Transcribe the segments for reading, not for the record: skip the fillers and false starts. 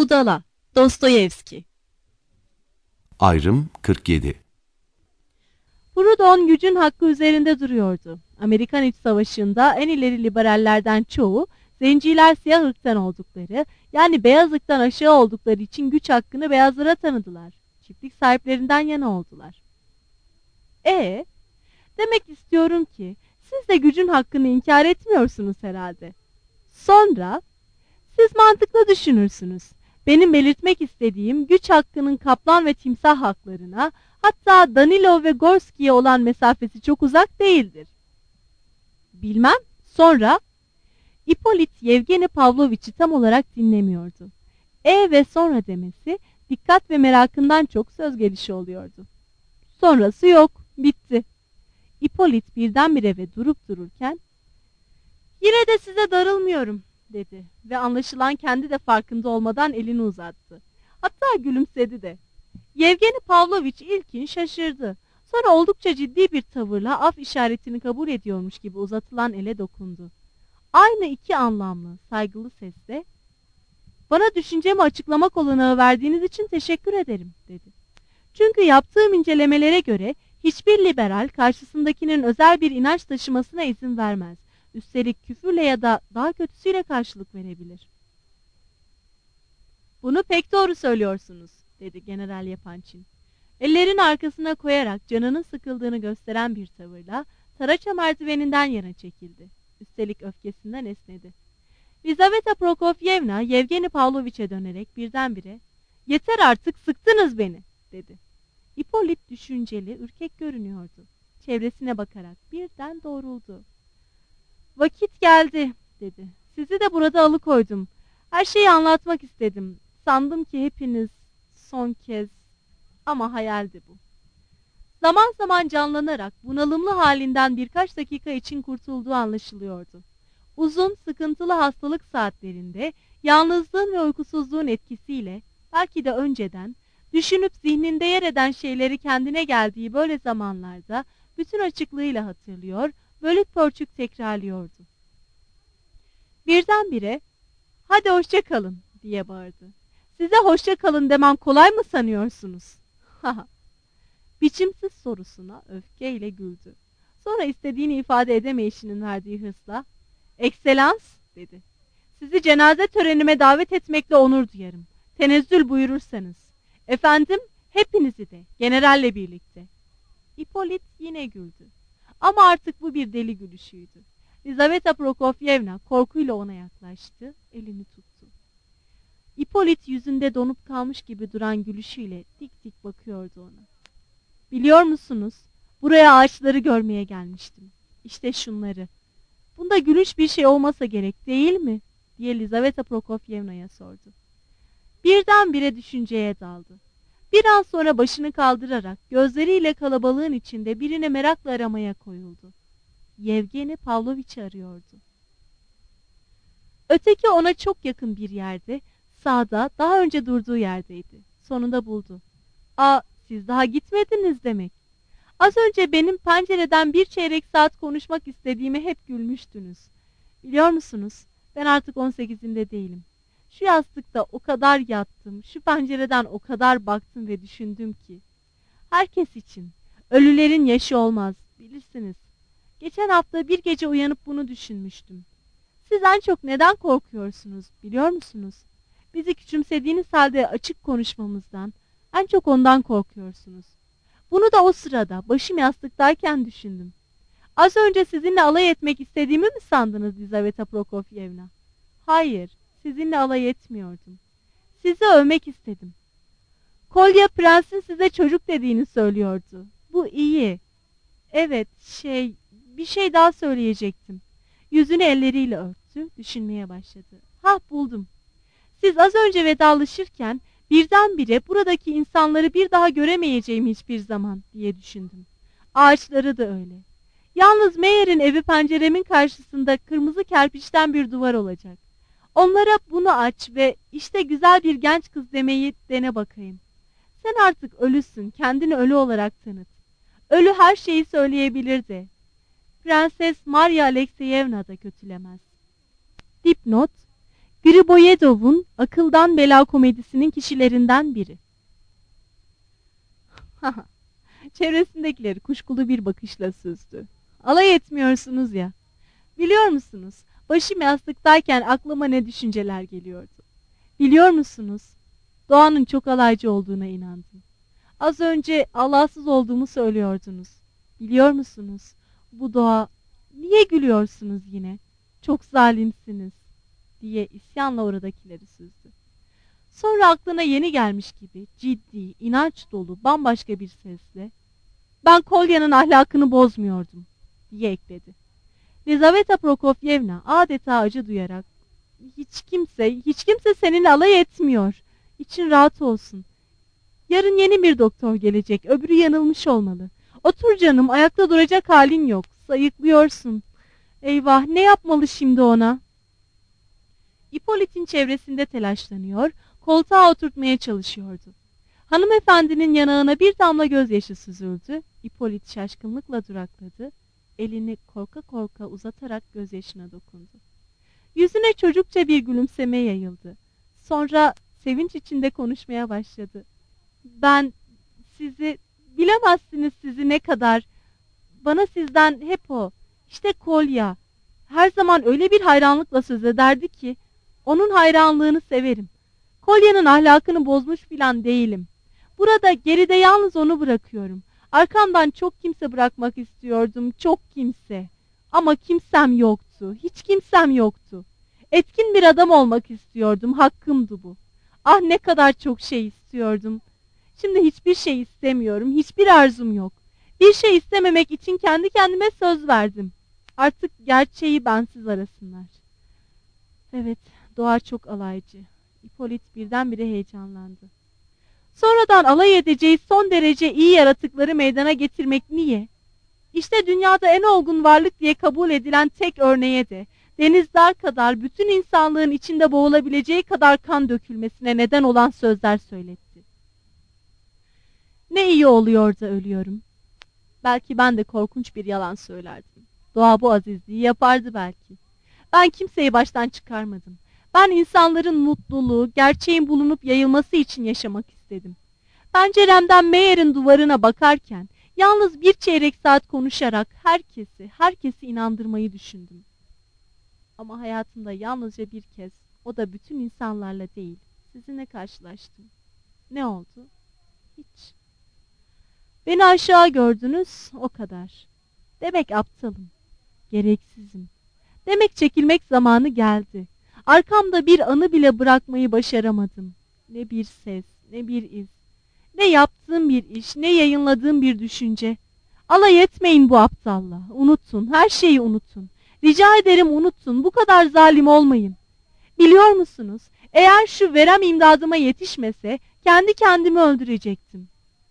Budala, Dostoyevski. Ayrım 47. Proudhon gücün hakkı üzerinde duruyordu. Amerikan İç Savaşı'nda en ileri liberallerden çoğu, zenciler siyah ırktan oldukları, yani beyaz ırktan aşağı oldukları için güç hakkını beyazlara tanıdılar. Çiftlik sahiplerinden yana oldular. Demek istiyorum ki, siz de gücün hakkını inkar etmiyorsunuz herhalde. Sonra, siz mantıklı düşünürsünüz. Benim belirtmek istediğim güç hakkının kaplan ve timsah haklarına, hatta Danilov ve Gorski'ye olan mesafesi çok uzak değildir. Bilmem, sonra Ippolit Yevgeni Pavloviç'i tam olarak dinlemiyordu. Ve sonra demesi dikkat ve merakından çok söz gelişi oluyordu. Sonrası yok, bitti. Ippolit birdenbire ve durup dururken, "Yine de size darılmıyorum," dedi ve anlaşılan kendi de farkında olmadan elini uzattı. Hatta gülümsedi de. Yevgeni Pavloviç ilkin şaşırdı. Sonra oldukça ciddi bir tavırla af işaretini kabul ediyormuş gibi uzatılan ele dokundu. Aynı iki anlamlı, saygılı sesle, "Bana düşüncemi açıklamak olanağı verdiğiniz için teşekkür ederim," dedi. "Çünkü yaptığım incelemelere göre hiçbir liberal karşısındakinin özel bir inanç taşımasına izin vermez. Üstelik küfürle ya da daha kötüsüyle karşılık verebilir." "Bunu pek doğru söylüyorsunuz," dedi General Yapançin. Ellerini arkasına koyarak canının sıkıldığını gösteren bir tavırla Taraça merdiveninden yana çekildi. Üstelik öfkesinden esnedi. Lizaveta Prokofyevna Yevgeni Pavloviç'e dönerek birdenbire, "Yeter artık, sıktınız beni," dedi. Ippolit düşünceli, ürkek görünüyordu. Çevresine bakarak birden doğruldu. "Vakit geldi," dedi. "Sizi de burada alıkoydum. Her şeyi anlatmak istedim. Sandım ki hepiniz son kez, ama hayaldi bu." Zaman zaman canlanarak bunalımlı halinden birkaç dakika için kurtulduğu anlaşılıyordu. Uzun, sıkıntılı hastalık saatlerinde yalnızlığın ve uykusuzluğun etkisiyle, belki de önceden, düşünüp zihninde yer eden şeyleri kendine geldiği böyle zamanlarda bütün açıklığıyla hatırlıyor, bölük pörçük tekrarlıyordu. Birdenbire, "Hadi hoşça kalın," diye bağırdı. "Size hoşça kalın demem kolay mı sanıyorsunuz?" Biçimsiz sorusuna öfkeyle güldü. Sonra istediğini ifade edemeyişinin verdiği hırsla, "Ekselans," dedi. "Sizi cenaze törenime davet etmekle onur duyarım. Tenezzül buyurursanız. Efendim, hepinizi de, generalle birlikte." Ippolit yine güldü. Ama artık bu bir deli gülüşüydü. Lizaveta Prokofyevna korkuyla ona yaklaştı, elini tuttu. Ippolit yüzünde donup kalmış gibi duran gülüşüyle dik dik bakıyordu ona. "Biliyor musunuz, buraya ağaçları görmeye gelmiştim. İşte şunları. Bunda gülünç bir şey olmasa gerek, değil mi?" diye Lizaveta Prokofyevna'ya sordu. Birdenbire düşünceye daldı. Bir an sonra başını kaldırarak gözleriyle kalabalığın içinde birine merakla aramaya koyuldu. Yevgeni Pavloviç'i arıyordu. Öteki ona çok yakın bir yerde, sağda, daha önce durduğu yerdeydi. Sonunda buldu. Siz daha gitmediniz demek. Az önce benim pencereden bir çeyrek saat konuşmak istediğime hep gülmüştünüz. Biliyor musunuz, ben artık 18'imde değilim. Şu yastıkta o kadar yattım, şu pencereden o kadar baktım ve düşündüm ki. Herkes için, ölülerin yaşı olmaz, bilirsiniz. Geçen hafta bir gece uyanıp bunu düşünmüştüm. Siz en çok neden korkuyorsunuz, biliyor musunuz? Bizi küçümsediğiniz halde açık konuşmamızdan, en çok ondan korkuyorsunuz. Bunu da o sırada, başım yastıktayken düşündüm. Az önce sizinle alay etmek istediğimi mi sandınız Lizaveta Prokofyevna? Hayır, sizinle alay etmiyordum. Sizi övmek istedim. Kolya prensin size çocuk dediğini söylüyordu. Bu iyi. Evet, bir şey daha söyleyecektim. Yüzünü elleriyle örttü, düşünmeye başladı. Buldum. Siz az önce vedalaşırken birdenbire buradaki insanları bir daha göremeyeceğim hiçbir zaman diye düşündüm. Ağaçları da öyle. Yalnız Meyer'in evi penceremin karşısında kırmızı kerpiçten bir duvar olacak. Onlara bunu aç ve işte güzel bir genç kız demeyi dene bakayım. Sen artık ölüsün, kendini ölü olarak tanıt. Ölü her şeyi söyleyebilir de. Prenses Maria Alekseyevna da kötülemez. Dipnot: Griboyedov'un Akıldan Bela komedisinin kişilerinden biri. Çevresindekileri kuşkulu bir bakışla süzdü. Alay etmiyorsunuz ya. Biliyor musunuz? Başım yastıktayken aklıma ne düşünceler geliyordu. Biliyor musunuz? Doğanın çok alaycı olduğuna inandım. Az önce Allahsız olduğumu söylüyordunuz. Biliyor musunuz? Bu doğa... Niye gülüyorsunuz yine? Çok zalimsiniz, diye isyanla oradakileri süzdü. Sonra aklına yeni gelmiş gibi ciddi, inanç dolu, bambaşka bir sesle "Ben Kolya'nın ahlakını bozmuyordum," diye ekledi. Lizaveta Prokofyevna adeta acı duyarak hiç kimse seninle alay etmiyor. İçin rahat olsun. Yarın yeni bir doktor gelecek, öbürü yanılmış olmalı. Otur canım, ayakta duracak halin yok, sayıklıyorsun. Eyvah, ne yapmalı şimdi ona?" İpolit'in çevresinde telaşlanıyor, koltuğa oturtmaya çalışıyordu. Hanımefendinin yanağına bir damla gözyaşı süzüldü. İpolit şaşkınlıkla durakladı. Elini korka korka uzatarak gözyaşına dokundu. Yüzüne çocukça bir gülümseme yayıldı. Sonra sevinç içinde konuşmaya başladı. "Ben sizi, bilemezsiniz sizi ne kadar. Bana sizden hep o. İşte Kolya. Her zaman öyle bir hayranlıkla söz ederdi ki onun hayranlığını severim. Kolya'nın ahlakını bozmuş filan değilim. Burada geride yalnız onu bırakıyorum. Arkamdan çok kimse bırakmak istiyordum, çok kimse. Ama kimsem yoktu, hiç kimsem yoktu. Etkin bir adam olmak istiyordum, hakkımdı bu. Ah, ne kadar çok şey istiyordum. Şimdi hiçbir şey istemiyorum, hiçbir arzum yok. Bir şey istememek için kendi kendime söz verdim. Artık gerçeği bensiz arasınlar." Evet, doğa çok alaycı. İpolit birdenbire heyecanlandı. Sonradan alay edeceği son derece iyi yaratıkları meydana getirmek niye? İşte dünyada en olgun varlık diye kabul edilen tek örneğe de denizler kadar bütün insanlığın içinde boğulabileceği kadar kan dökülmesine neden olan sözler söyletti. Ne iyi oluyor da ölüyorum. Belki ben de korkunç bir yalan söylerdim. Doğa bu azizliği yapardı belki. Ben kimseyi baştan çıkarmadım. Ben insanların mutluluğu, gerçeğin bulunup yayılması için yaşamak istedim. Penceremden Meyer'in duvarına bakarken yalnız bir çeyrek saat konuşarak herkesi inandırmayı düşündüm. Ama hayatımda yalnızca bir kez, o da bütün insanlarla değil, sizinle karşılaştım. Ne oldu? Hiç. Beni aşağı gördünüz, o kadar. Demek aptalım, gereksizim. Demek çekilmek zamanı geldi. Arkamda bir anı bile bırakmayı başaramadım. Ne bir ses, ne bir iz. Ne yaptığım bir iş, ne yayınladığım bir düşünce. Alay etmeyin bu aptalla. Unutun, her şeyi unutun. Rica ederim unutun, bu kadar zalim olmayın. Biliyor musunuz, eğer şu verem imdadıma yetişmese, kendi kendimi öldürecektim.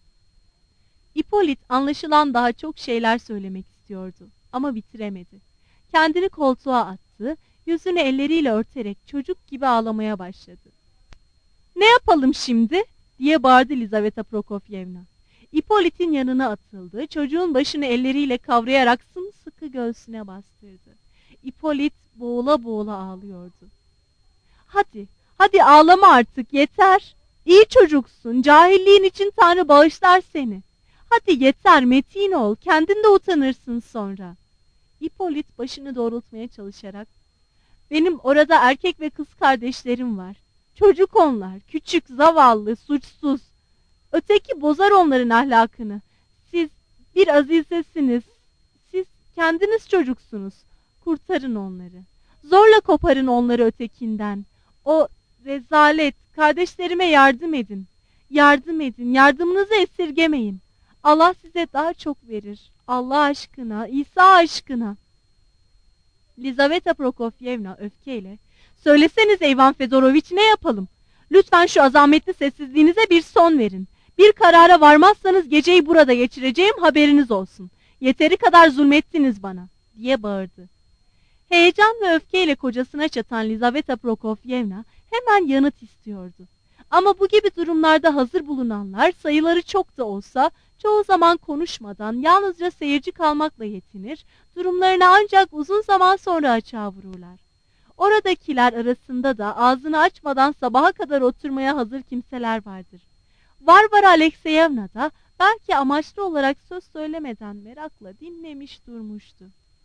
İpolit anlaşılan daha çok şeyler söylemek istiyordu ama bitiremedi. Kendini koltuğa attı, yüzünü elleriyle örterek çocuk gibi ağlamaya başladı. "Ne yapalım şimdi?" diye bağırdı Lizaveta Prokofyevna. İpolit'in yanına atıldı, çocuğun başını elleriyle kavrayarak sımsıkı göğsüne bastırdı. İpolit boğula boğula ağlıyordu. Hadi ağlama artık, yeter. İyi çocuksun, cahilliğin için Tanrı bağışlar seni. Hadi yeter, metin ol, kendin de utanırsın sonra." İpolit başını doğrultmaya çalışarak, "Benim orada erkek ve kız kardeşlerim var. Çocuk onlar, küçük, zavallı, suçsuz. Öteki bozar onların ahlakını. Siz bir azizesiniz. Siz kendiniz çocuksunuz. Kurtarın onları. Zorla koparın onları ötekinden. O rezalet, kardeşlerime yardım edin. Yardım edin, yardımınızı esirgemeyin. Allah size daha çok verir. Allah aşkına, İsa aşkına." Lizaveta Prokofyevna öfkeyle, "Söylesenize Ivan Fedoroviç, ne yapalım? Lütfen şu azametli sessizliğinize bir son verin. Bir karara varmazsanız geceyi burada geçireceğim, haberiniz olsun. Yeteri kadar zulmettiniz bana," diye bağırdı. Heyecan ve öfkeyle kocasına çatan Lizaveta Prokofyevna hemen yanıt istiyordu. Ama bu gibi durumlarda hazır bulunanlar sayıları çok da olsa çoğu zaman konuşmadan yalnızca seyirci kalmakla yetinir, durumlarını ancak uzun zaman sonra açığa vururlar. Oradakiler arasında da ağzını açmadan sabaha kadar oturmaya hazır kimseler vardır. Varvara Alekseyevna da belki amaçlı olarak söz söylemeden merakla dinlemiş durmuştu.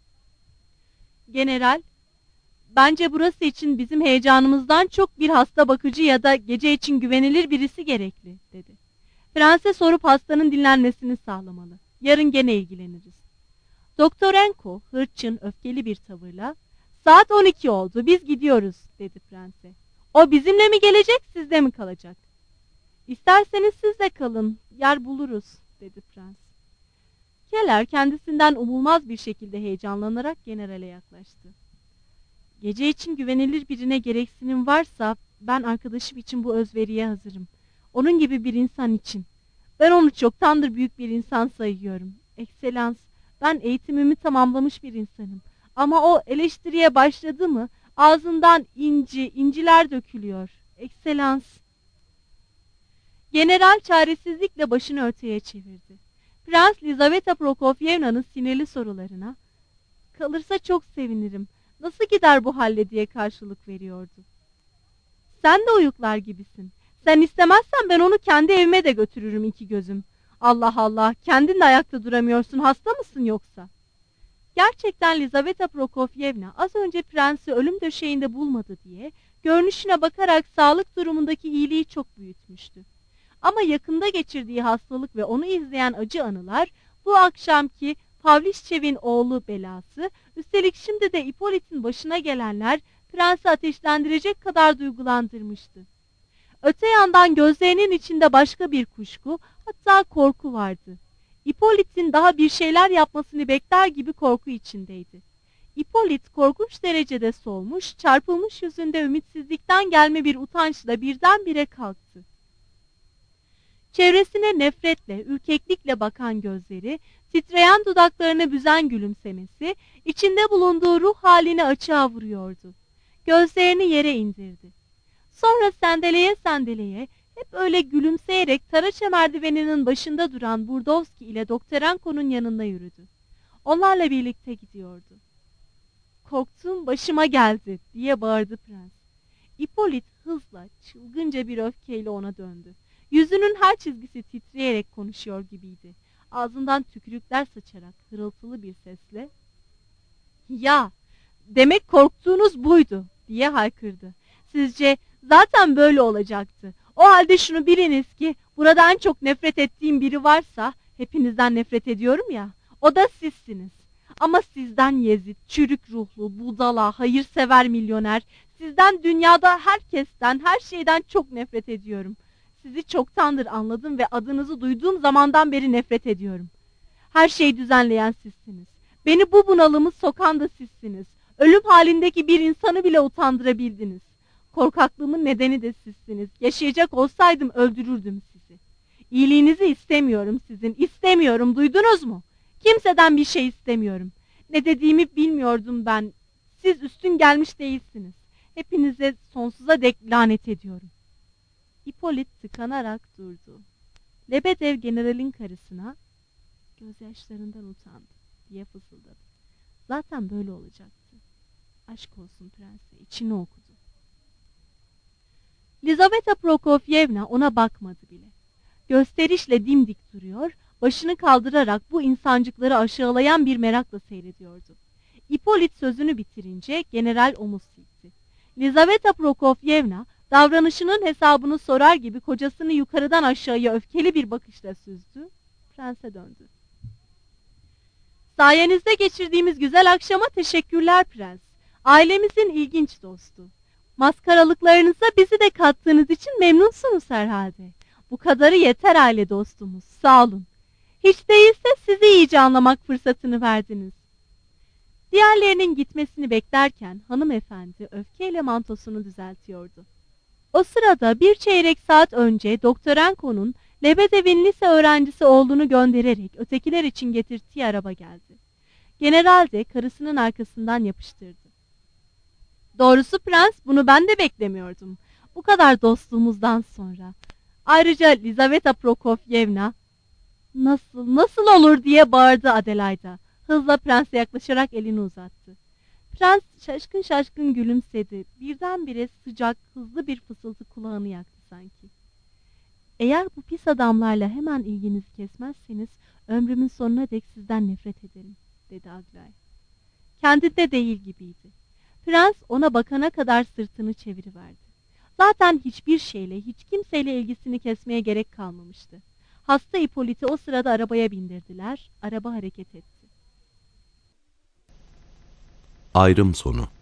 General, bence burası için bizim heyecanımızdan çok bir hasta bakıcı ya da gece için güvenilir birisi gerekli, dedi. Prense sorup hastanın dinlenmesini sağlamalı. Yarın gene ilgileniriz. Doktorenko hırçın, öfkeli bir tavırla, saat 12 oldu, biz gidiyoruz, dedi prense. O bizimle mi gelecek, sizde mi kalacak? İsterseniz siz de kalın, yer buluruz, dedi prens. Keller kendisinden umulmaz bir şekilde heyecanlanarak generale yaklaştı. Gece için güvenilir birine gereksinim varsa ben arkadaşım için bu özveriye hazırım. Onun gibi bir insan için. Ben onu çoktandır büyük bir insan sayıyorum. Ekselans, ben eğitimimi tamamlamış bir insanım. Ama o eleştiriye başladı mı ağzından inciler dökülüyor. Ekselans. General çaresizlikle başını örtüye çevirdi. Prens Lizaveta Prokofyevna'nın sinirli sorularına "Kalırsa çok sevinirim. Nasıl gider bu halle?" diye karşılık veriyordu. "Sen de uyuklar gibisin. Sen istemezsen ben onu kendi evime de götürürüm iki gözüm. Allah Allah, kendin de ayakta duramıyorsun, hasta mısın yoksa?" Gerçekten Lizaveta Prokofyevna az önce prensi ölüm döşeğinde bulmadı diye görünüşüne bakarak sağlık durumundaki iyiliği çok büyütmüştü. Ama yakında geçirdiği hastalık ve onu izleyen acı anılar, bu akşamki Pavlişçev'in oğlu belası, üstelik şimdi de İpolit'in başına gelenler prensi ateşlendirecek kadar duygulandırmıştı. Öte yandan gözlerinin içinde başka bir kuşku, hatta korku vardı. İpolit'in daha bir şeyler yapmasını bekler gibi korku içindeydi. İpolit korkunç derecede solmuş, çarpılmış yüzünde ümitsizlikten gelme bir utançla birdenbire kalktı. Çevresine nefretle, ürkeklikle bakan gözleri, titreyen dudaklarını büzen gülümsemesi, içinde bulunduğu ruh halini açığa vuruyordu. Gözlerini yere indirdi. Sonra sendeleye sendeleye, hep öyle gülümseyerek Taraça merdiveninin başında duran Burdovski ile Doktorenko'nun yanına yürüdü. Onlarla birlikte gidiyordu. "Korktuğum başıma geldi," diye bağırdı prens. İpolit hızla, çılgınca bir öfkeyle ona döndü. Yüzünün her çizgisi titreyerek konuşuyor gibiydi. Ağzından tükürükler saçarak hırıltılı bir sesle "Ya, demek korktuğunuz buydu," diye haykırdı. "Sizce zaten böyle olacaktı. O halde şunu biliniz ki burada en çok nefret ettiğim biri varsa, hepinizden nefret ediyorum ya, o da sizsiniz. Ama sizden Yezid, çürük ruhlu, budala, hayırsever milyoner, sizden dünyada herkesten, her şeyden çok nefret ediyorum. Sizi çoktandır anladım ve adınızı duyduğum zamandan beri nefret ediyorum. Her şeyi düzenleyen sizsiniz. Beni bu bunalımı sokan da sizsiniz. Ölüm halindeki bir insanı bile utandırabildiniz. Korkaklığımın nedeni de sizsiniz. Yaşayacak olsaydım öldürürdüm sizi. İyiliğinizi istemiyorum sizin. İstemiyorum, duydunuz mu? Kimseden bir şey istemiyorum. Ne dediğimi bilmiyordum ben. Siz üstün gelmiş değilsiniz. Hepinize sonsuza dek lanet ediyorum." İpolit tıkanarak durdu. Lebedev generalin karısına "Gözyaşlarından utandı," diye fısıldadı. "Zaten böyle olacaktı. Aşk olsun prense," içini okudu. Lizaveta Prokofyevna ona bakmadı bile. Gösterişle dimdik duruyor, başını kaldırarak bu insancıkları aşağılayan bir merakla seyrediyordu. İpolit sözünü bitirince general omuz silkti. Lizaveta Prokofyevna davranışının hesabını sorar gibi kocasını yukarıdan aşağıya öfkeli bir bakışla süzdü. Prense döndü. "Sayenizde geçirdiğimiz güzel akşama teşekkürler prens. Ailemizin ilginç dostu. Maskaralıklarınıza bizi de kattığınız için memnunsunuz herhalde. Bu kadarı yeter aile dostumuz. Sağ olun. Hiç değilse sizi iyice anlamak fırsatını verdiniz." Diğerlerinin gitmesini beklerken hanımefendi öfkeyle mantosunu düzeltiyordu. O sırada bir çeyrek saat önce Doktorenko'nun Lebedev'in lise öğrencisi olduğunu göndererek ötekiler için getirdiği araba geldi. General de karısının arkasından yapıştırdı. "Doğrusu prens, bunu ben de beklemiyordum. Bu kadar dostluğumuzdan sonra. Ayrıca Lizaveta Prokofyevna..." Nasıl olur?" diye bağırdı Adelaida. Hızla prense yaklaşarak elini uzattı. Prens şaşkın şaşkın gülümsedi. Birdenbire sıcak, hızlı bir fısıltı kulağını yaktı sanki. Eğer bu pis adamlarla hemen ilginizi kesmezseniz ömrümün sonuna dek sizden nefret ederim, dedi Aglaya. Kendinde değil gibiydi. Prens ona bakana kadar sırtını çeviriverdi. Zaten hiçbir şeyle, hiç kimseyle ilgisini kesmeye gerek kalmamıştı. Hasta Hippolyt'i o sırada arabaya bindirdiler. Araba hareket etti. Ayrım sonu.